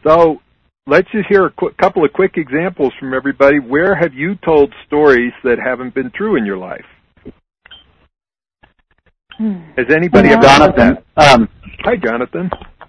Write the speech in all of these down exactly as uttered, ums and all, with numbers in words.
So let's just hear a qu- couple of quick examples from everybody. Where have you told stories that haven't been true in your life? Has anybody yeah. ever Jonathan. Um, Hi, Jonathan.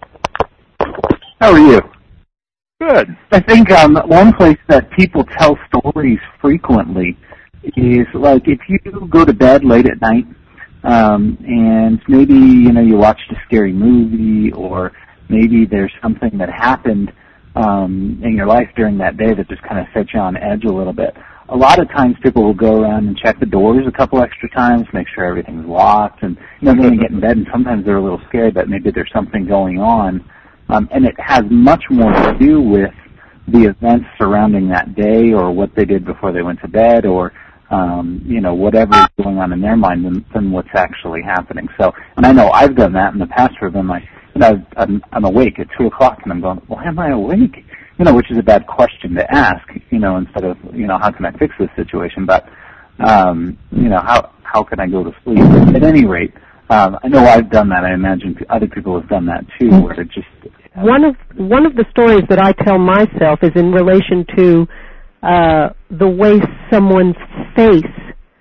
How are you? Good. I think um, one place that people tell stories frequently is like if you go to bed late at night um, and maybe you know you watched a scary movie or maybe there's something that happened um, in your life during that day that just kind of set you on edge a little bit. A lot of times people will go around and check the doors a couple extra times, make sure everything's locked, and you know, then they get in bed and sometimes they're a little scared that maybe there's something going on. Um, and it has much more to do with the events surrounding that day or what they did before they went to bed or, um, you know, whatever is going on in their mind than, than what's actually happening. So, and I know I've done that in the past where I've been like, you know, I'm, I'm awake at two o'clock and I'm going, why am I awake? You know, which is a bad question to ask, you know, instead of, you know, how can I fix this situation? But, um, you know, how, how can I go to sleep? At any rate, um, I know I've done that. I imagine other people have done that too, where it just... Uh, one of, one of the stories that I tell myself is in relation to, uh, the way someone's face,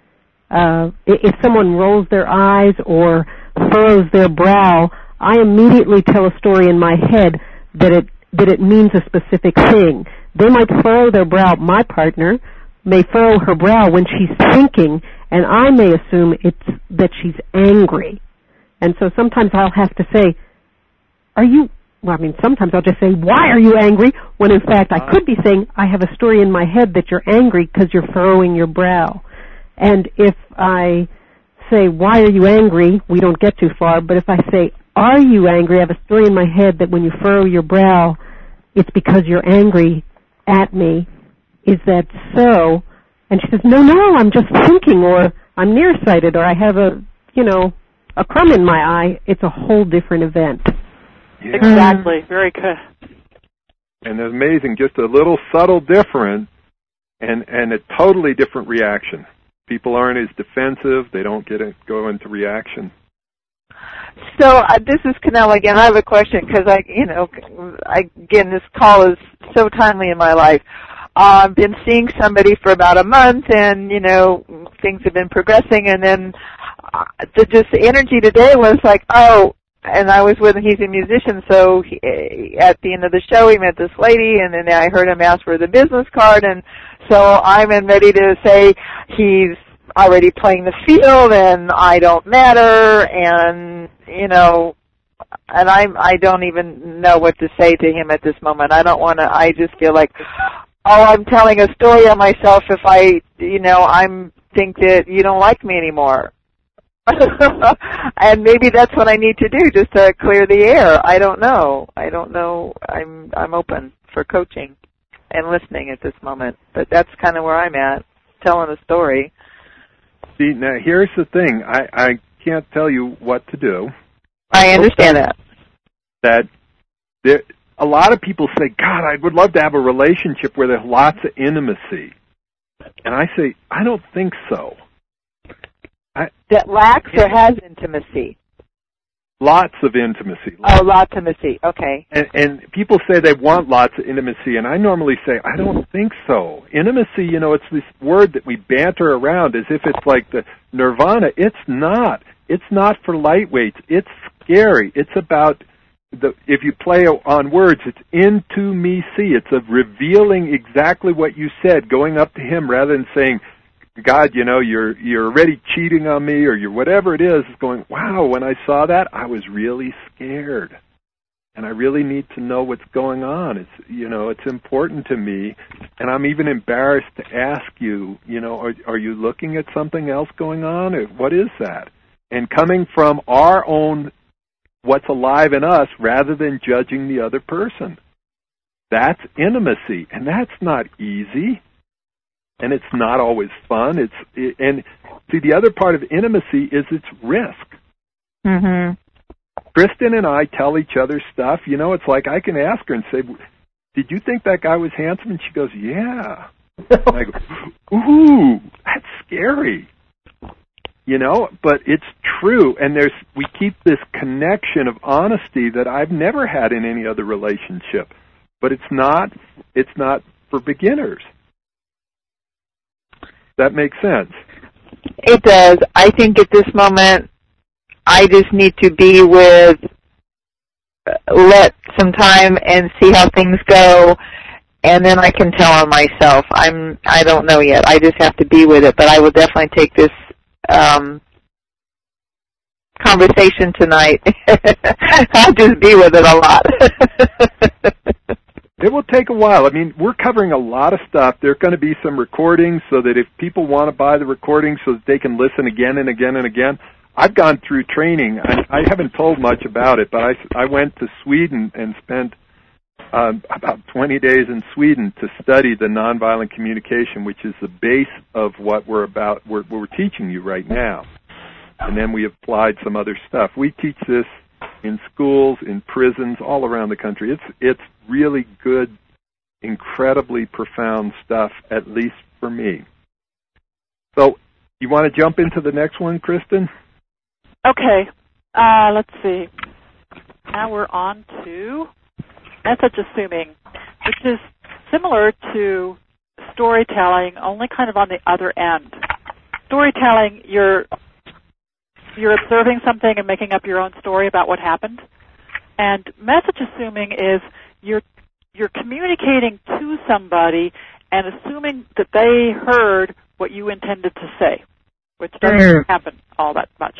uh, if someone rolls their eyes or furrows their brow, I immediately tell a story in my head that it that it means a specific thing. They might furrow their brow. My partner may furrow her brow when she's thinking, and I may assume it's that she's angry. And so sometimes I'll have to say, are you, well, I mean, sometimes I'll just say, why are you angry? When in fact I could be saying, I have a story in my head that you're angry because you're furrowing your brow. And if I say, why are you angry? We don't get too far. But if I say, are you angry? I have a story in my head that when you furrow your brow, it's because you're angry at me. Is that so? And she says, no, no, I'm just thinking, or I'm nearsighted, or I have a, you know, a crumb in my eye. It's a whole different event. Yeah. Exactly. Very good. And it's amazing, just a little subtle difference and, and a totally different reaction. People aren't as defensive. They don't get it, go into reaction. So uh, this is Canella again. I have a question because I, you know, I, again, this call is so timely in my life. Uh, I've been seeing somebody for about a month, and you know, things have been progressing. And then uh, the just the energy today was like, oh, and I was with him. He's a musician, so he, at the end of the show, he met this lady, and then I heard him ask for the business card, and so I'm ready to say he's already playing the field and I don't matter and, you know, and I'm, I don't even know what to say to him at this moment. I don't want to, I just feel like, oh, I'm telling a story on myself if I, you know, I'm think that you don't like me anymore. And maybe that's what I need to do just to clear the air. I don't know. I don't know. I'm, I'm open for coaching and listening at this moment, but that's kind of where I'm at, telling a story. See, now here's the thing. I, I can't tell you what to do. I understand that. That there, a lot of people say, God, I would love to have a relationship where there's lots of intimacy. And I say, I don't think so. I, that lacks or has intimacy? Lots of intimacy. Oh, lots of intimacy. Okay. And, and people say they want lots of intimacy, and I normally say, I don't think so. Intimacy, you know, it's this word that we banter around as if it's like the nirvana. It's not. It's not for lightweights. It's scary. It's about, the if you play on words, it's into me see. It's of revealing exactly what you said, going up to him rather than saying, God, you know, you're you're already cheating on me, or you're whatever it is, going, wow, when I saw that, I was really scared. And I really need to know what's going on. It's, you know, it's important to me. And I'm even embarrassed to ask you, you know, are, are you looking at something else going on? Or what is that? And coming from our own, what's alive in us, rather than judging the other person. That's intimacy. And that's not easy. And it's not always fun. It's it, and see, the other part of intimacy is its risk. Mm-hmm. Kristen and I tell each other stuff. You know, it's like I can ask her and say, "Did you think that guy was handsome?" And she goes, "Yeah." And I go, "Ooh, that's scary." You know, but it's true. And there's we keep this connection of honesty that I've never had in any other relationship. but it's not, it's not for beginners. That makes sense. It does. I think at this moment, I just need to be with, let some time and see how things go, and then I can tell on myself. I'm, I don't know yet. I just have to be with it, but I will definitely take this um, conversation tonight. I'll just be with it a lot. It will take a while. I mean, we're covering a lot of stuff. There are going to be some recordings so that if people want to buy the recordings so that they can listen again and again and again. I've gone through training. I, I haven't told much about it, but I, I went to Sweden and spent um, about twenty days in Sweden to study the nonviolent communication, which is the base of what we're about, we're, we're teaching you right now. And then we applied some other stuff. We teach this in schools, in prisons, all around the country. It's it's really good, incredibly profound stuff, at least for me. So, you want to jump into the next one, Kristen? Okay. Uh, let's see. Now we're on to message assuming, which is similar to storytelling, only kind of on the other end. Storytelling, you're you're observing something and making up your own story about what happened. And message assuming is you're you're communicating to somebody and assuming that they heard what you intended to say, which doesn't happen all that much.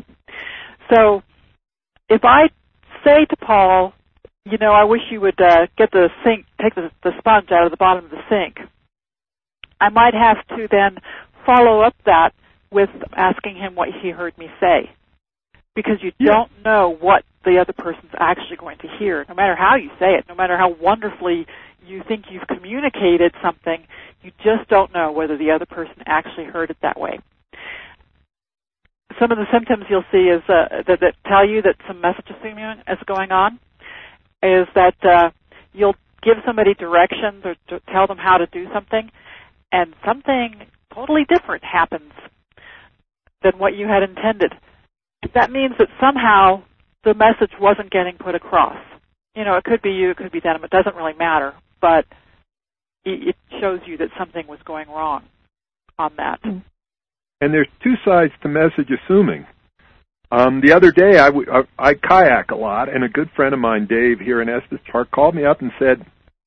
So if I say to Paul, you know, I wish you would uh, get the sink, take the, the sponge out of the bottom of the sink, I might have to then follow up that with asking him what he heard me say, because you yeah. don't know what the other person's actually going to hear, no matter how you say it, no matter how wonderfully you think you've communicated something, you just don't know whether the other person actually heard it that way. Some of the symptoms you'll see is uh, that, that tell you that some message assuming is going on is that uh, you'll give somebody directions or to tell them how to do something, and something totally different happens than what you had intended. That means that somehow the message wasn't getting put across. You know, it could be you, it could be them, it doesn't really matter, but it shows you that something was going wrong on that. And there's two sides to message assuming. Um, the other day, I, w- I, I kayak a lot, and a good friend of mine, Dave, here in Estes Park, called me up and said,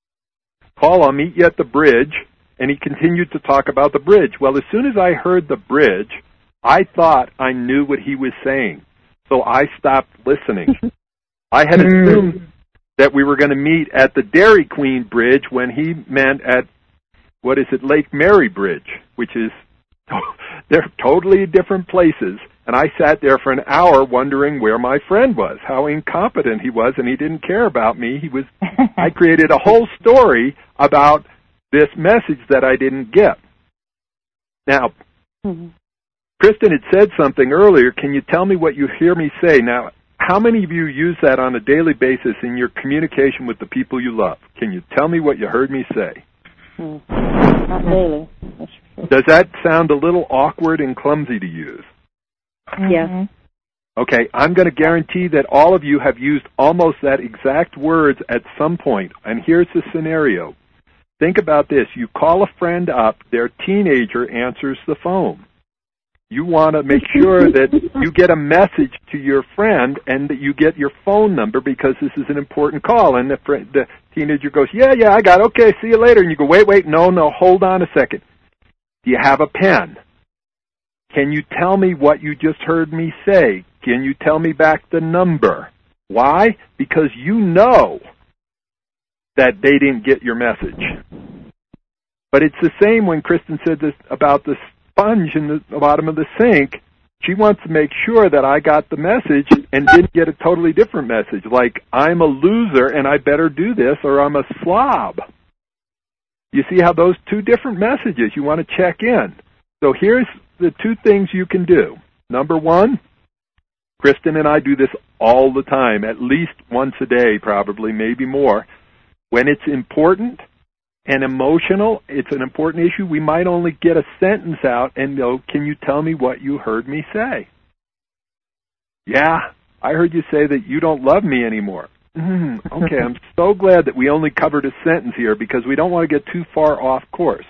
Paul, I'll meet you at the bridge, and he continued to talk about the bridge. Well, as soon as I heard the bridge, I thought I knew what he was saying, so I stopped listening. I had assumed that we were going to meet at the Dairy Queen Bridge when he meant at, what is it, Lake Mary Bridge, which is, they're totally different places. And I sat there for an hour wondering where my friend was, how incompetent he was, and he didn't care about me. He was. I created a whole story about this message that I didn't get. Now, mm-hmm. Kristen had said something earlier. Can you tell me what you hear me say? Now, how many of you use that on a daily basis in your communication with the people you love? Can you tell me what you heard me say? Mm. Not daily. Does that sound a little awkward and clumsy to use? Yes. Okay, I'm going to guarantee that all of you have used almost that exact words at some point. And here's the scenario. Think about this. You call a friend up, their teenager answers the phone. You want to make sure that you get a message to your friend and that you get your phone number because this is an important call. And the, friend, the teenager goes, yeah, yeah, I got it. Okay, see you later. And you go, wait, wait, no, no, hold on a second. Do you have a pen? Can you tell me what you just heard me say? Can you tell me back the number? Why? Because you know that they didn't get your message. But it's the same when Kristen said this about the sponge in the bottom of the sink. She wants to make sure that I got the message and didn't get a totally different message, like I'm a loser and I better do this or I'm a slob. You see how those two different messages, you want to check in. So here's the two things you can do. Number one, Kristen and I do this all the time, at least once a day probably, maybe more. When it's important and emotional, it's an important issue, we might only get a sentence out and go, can you tell me what you heard me say? Yeah, I heard you say that you don't love me anymore. Mm, okay, I'm so glad that we only covered a sentence here because we don't want to get too far off course.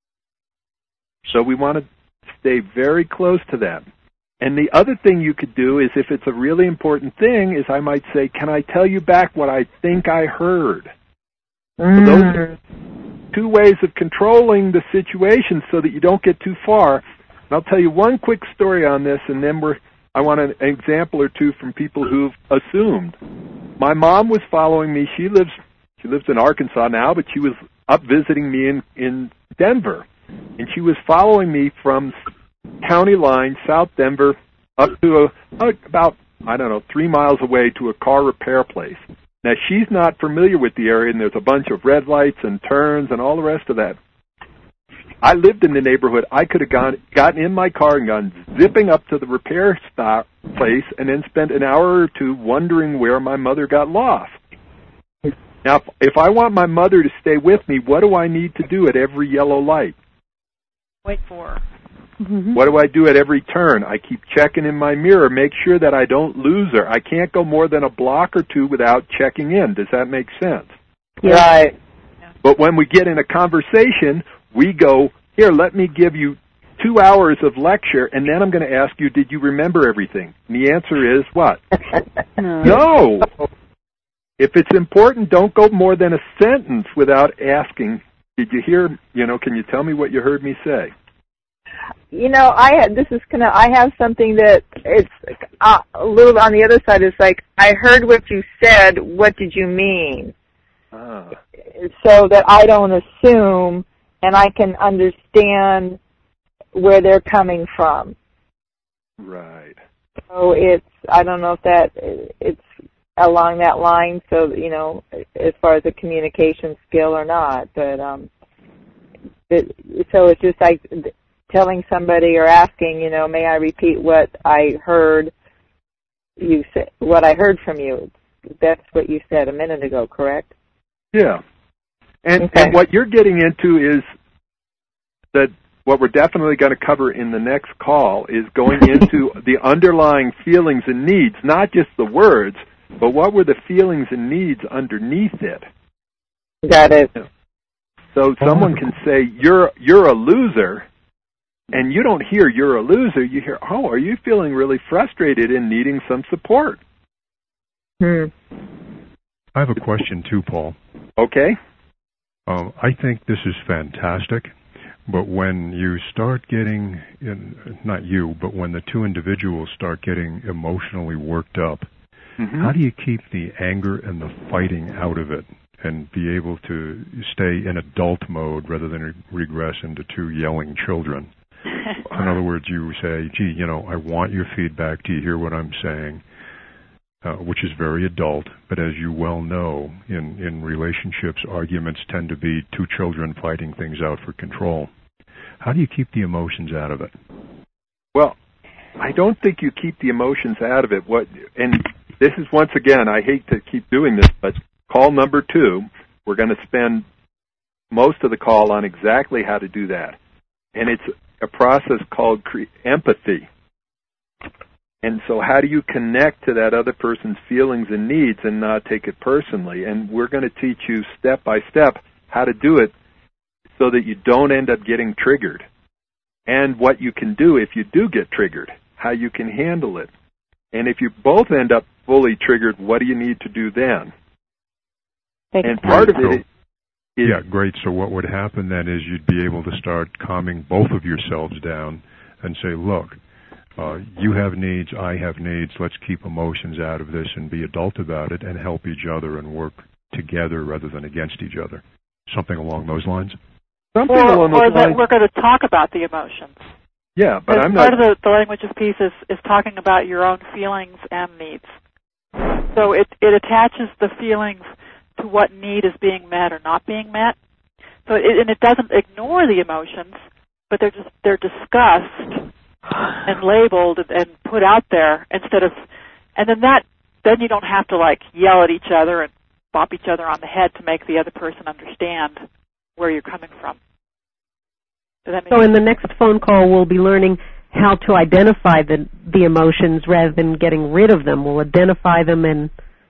So we want to stay very close to that. And the other thing you could do is if it's a really important thing is I might say, can I tell you back what I think I heard? Mm. So those are two ways of controlling the situation so that you don't get too far. And I'll tell you one quick story on this, and then we're, I want an example or two from people who've assumed. My mom was following me. She lives she lives in Arkansas now, but she was up visiting me in, in Denver. And she was following me from county line, South Denver, up to a, about, I don't know, three miles away to a car repair place. Now, she's not familiar with the area, and there's a bunch of red lights and turns and all the rest of that. I lived in the neighborhood. I could have gone, gotten in my car and gone zipping up to the repair stop place and then spent an hour or two wondering where my mother got lost. Now, if, if I want my mother to stay with me, what do I need to do at every yellow light? Wait for her. Mm-hmm. What do I do at every turn? I keep checking in my mirror, make sure that I don't lose her. I can't go more than a block or two without checking in. Does that make sense? Yeah. Right. But when we get in a conversation, we go, here, let me give you two hours of lecture, and then I'm going to ask you, did you remember everything? And the answer is what? No. No. If it's important, don't go more than a sentence without asking, did you hear, you know, can you tell me what you heard me say? You know, I had, this is kind of, I have something that it's uh, a little on the other side. It's like, I heard what you said. What did you mean? Ah. So that I don't assume, and I can understand where they're coming from. Right. So it's, I don't know if that, it's along that line, so, you know, as far as a communication skill or not, but, um, it, so it's just like telling somebody or asking, you know, may I repeat what I heard you say, what I heard from you? That's what you said a minute ago, correct? Yeah. And, Okay. and what you're getting into is that what we're definitely going to cover in the next call is going into the underlying feelings and needs, not just the words, but what were the feelings and needs underneath it. Got it. So someone can say, you're you're a loser, and you don't hear you're a loser. You hear, oh, are you feeling really frustrated and needing some support? Hmm. I have a question too, Paul. Okay. Um, I think this is fantastic, but when you start getting, in, not you, but when the two individuals start getting emotionally worked up, Mm-hmm. how do you keep the anger and the fighting out of it and be able to stay in adult mode rather than re- regress into two yelling children? In other words, you say, gee, you know, I want your feedback. Do you hear what I'm saying? Uh, which is very adult, but as you well know, in, in relationships, arguments tend to be two children fighting things out for control. How do you keep the emotions out of it? Well, I don't think you keep the emotions out of it. What, and this is, once again, I hate to keep doing this, but call number two, we're going to spend most of the call on exactly how to do that. And it's a process called cre- empathy. And so how do you connect to that other person's feelings and needs and not take it personally? And we're going to teach you step by step how to do it so that you don't end up getting triggered. And what you can do if you do get triggered, how you can handle it. And if you both end up fully triggered, what do you need to do then? Take And part of it is... Yeah, great. So what would happen then is you'd be able to start calming both of yourselves down and say, look, Uh, you have needs, I have needs, let's keep emotions out of this and be adult about it and help each other and work together rather than against each other. Something along those lines? Something or along or those that lines. we're going to talk about the emotions. Yeah, but Because I'm part not... of the, the languages piece is, is talking about your own feelings and needs. So it, it attaches the feelings to what need is being met or not being met. So it, and it doesn't ignore the emotions, but they're just they're discussed and labeled and put out there instead of, and then that, then you don't have to like yell at each other and bop each other on the head to make the other person understand where you're coming from. Does that make So sense? in the next phone call, we'll be learning how to identify the the emotions rather than getting rid of them. We'll identify them and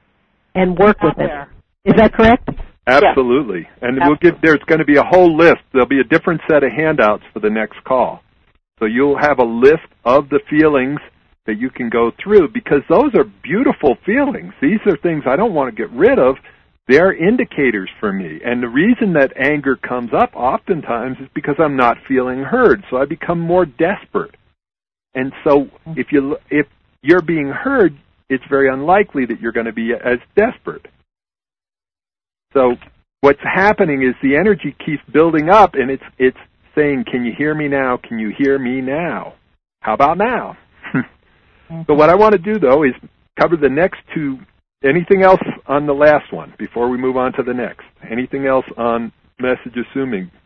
and work Out with there. it. Is that correct? Absolutely. And Absolutely. we'll give, there's going to be a whole list. There'll be a different set of handouts for the next call. So you'll have a list of the feelings that you can go through, because those are beautiful feelings. These are things I don't want to get rid of. They're indicators for me. And the reason that anger comes up oftentimes is because I'm not feeling heard. So I become more desperate. And so if you if you're being heard, it's very unlikely that you're going to be as desperate. So what's happening is the energy keeps building up, and it's it's saying, can you hear me now? Can you hear me now? How about now? So what I want to do, though, is cover the next two. Anything else on the last one before we move on to the next? Anything else on message assuming